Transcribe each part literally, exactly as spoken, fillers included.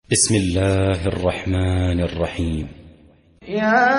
بسم الله الرحمن الرحيم. يا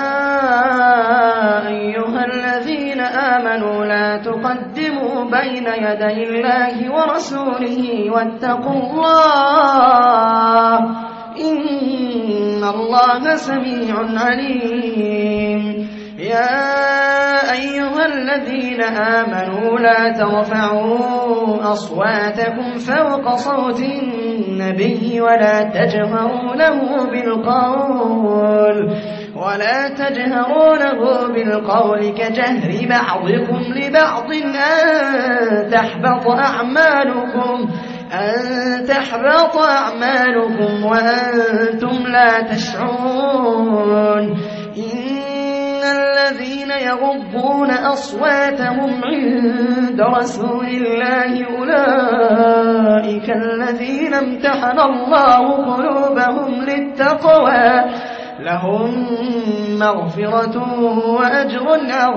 أيها الذين آمنوا لا تقدموا بين يدي الله ورسوله واتقوا الله إن الله سميع عليم. يا أيها الذين آمنوا لا ترفعوا أصواتكم فوق صوت النبي ولا تجهروا له بالقول ولا تجهروا له بالقول كجهر بعضكم لبعض أن تحبط أعمالكم أن تحبط أعمالكم وأنتم لا تشعرون. إن الذين يغضون أصواتهم عند رسول الله أولئك الذين امتحن الله قلوبهم للتقوى لهم مغفرة وأجر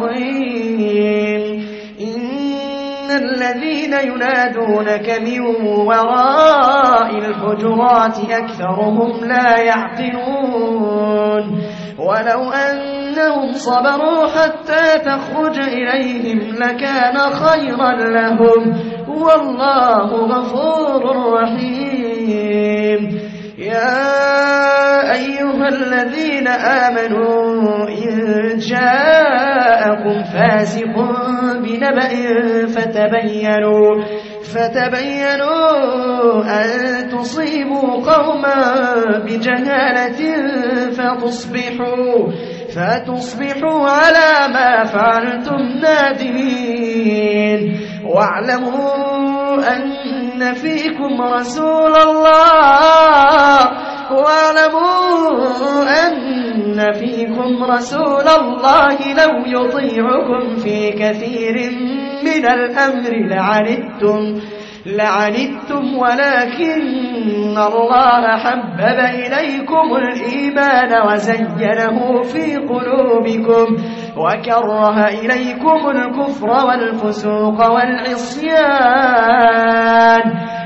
عظيم. إن الذين ينادونك من وراء الحجرات أكثرهم لا يعقلون. ولو أنهم صبروا حتى تخرج إليهم لكان خيرا لهم والله غفور رحيم. يا أيها الذين آمنوا إن جاءكم فاسق بنبأ فتبينوا فتبينوا أن تصيبوا قوما بجهالة فتصبحوا فتصبحوا على ما فعلتم نادمين. واعلموا أن فيكم رسول الله واعلموا أن فيكم رسول الله لو يطيعكم في كثير من الأمر لعنتم لعنتم ولكن الله حبب إليكم الإيمان وزينه في قلوبكم وكره إليكم الكفر والفسوق والعصيان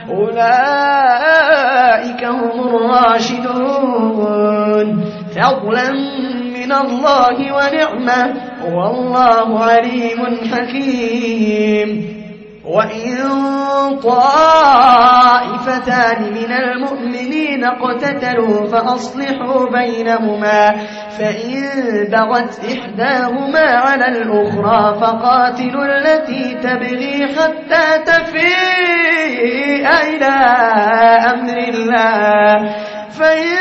أولئك هم الراشدون فضلا من الله ونعمة والله عليم حكيم. وإن طائفتان من المؤمنين اقتتلوا فأصلحوا بينهما فإن بغت إحداهما على الأخرى فقاتلوا التي تبغي حتى تفيء إلى أمر الله فإن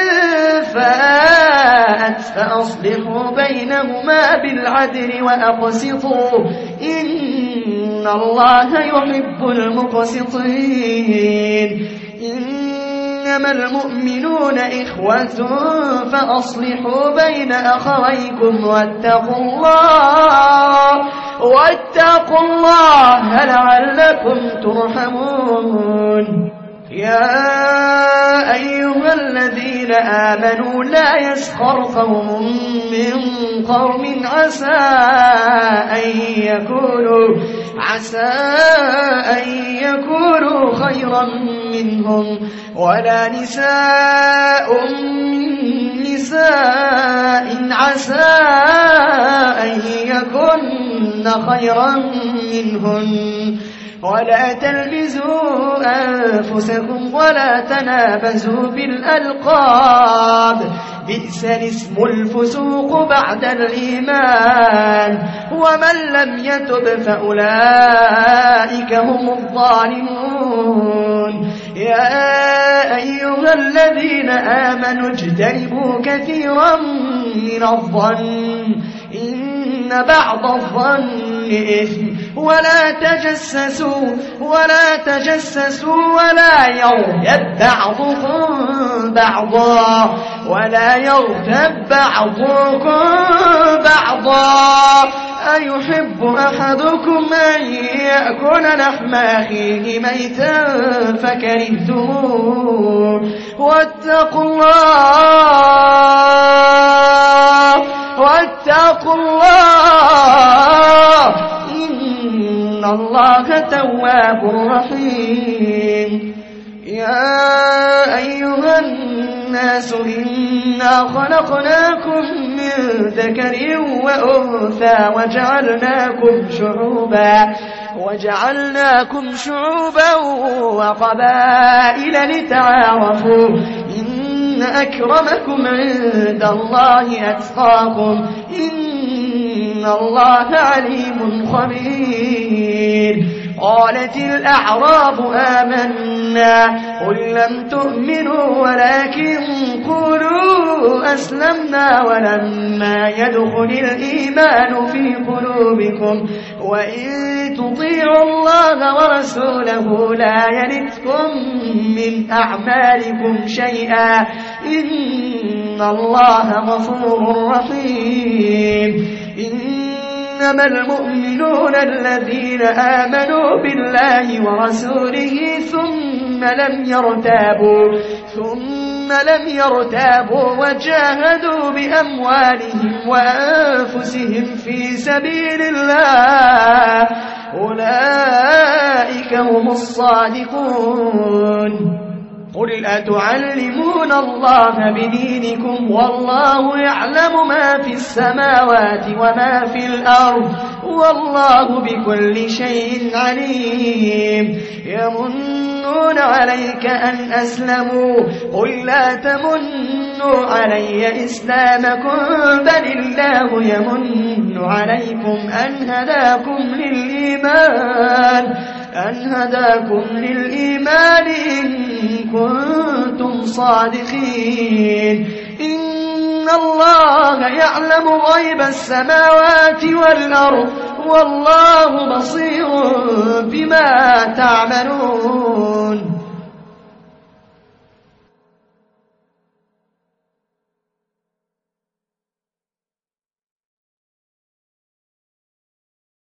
فاءت فأصلحوا بينهما بالعدل وأقسطوا إن الله يحب المقسطين. إنما المؤمنون إخوة فأصلحوا بين أخويكم واتقوا الله واتقوا الله لعلكم ترحمون. يا أيها الذين آمنوا لا يسخر قوم من قوم عسى أن يكونوا عسى أن يكونوا خيرا منهم ولا نساء من نساء عسى أن يكن خيرا منهن ولا تلمزوا أنفسكم ولا تنابزوا بالألقاب بئس الاسم الفسوق بعد الإيمان ومن لم يتب فأولئك هم الظالمون. يا أيها الذين آمنوا اجتنبوا كثيرا من الظن إن بعض الظن إثم ولا تجسسوا ولا تجسسوا ولا يغتب بعضكم بعضا ولا يغتب بعضكم بعضا أيحب أحدكم أن يأكل لحم أخيه ميتا فكرهتموه واتقوا الله واتقوا الله إن الله تواب رحيم. يا أيها الناس الناس إنا خلقناكم من ذكر وأنثى وجعلناكم شعوبا وجعلناكم شعوبا وقبائل لتعارفوا إن أكرمكم عند الله أتقاكم إن الله عليم خبير. قالت الأعراب آمنا قل لم تؤمنوا ولكن قولوا أسلمنا ولما يدخل الإيمان في قلوبكم وإن تطيعوا الله ورسوله لا يلتكم من أعمالكم شيئا إن الله غفور رحيم. إنما المؤمنون الذين آمنوا بالله ورسوله ثم لم يرتابوا ثم لم يرتابوا وجاهدوا بأموالهم وأنفسهم في سبيل الله أولئك هم الصادقون. قل أتعلمون الله بدينكم والله يعلم ما في السماوات وما في الأرض والله بكل شيء عليم. يمنون عليك أن أسلموا قل لا تمنوا علي إسلامكم بل الله يمن عليكم أن هداكم للإيمان أن هداكم للإيمان إن كنتم صادقين. إن الله يعلم غيب السماوات والأرض والله بصير بما تعملون.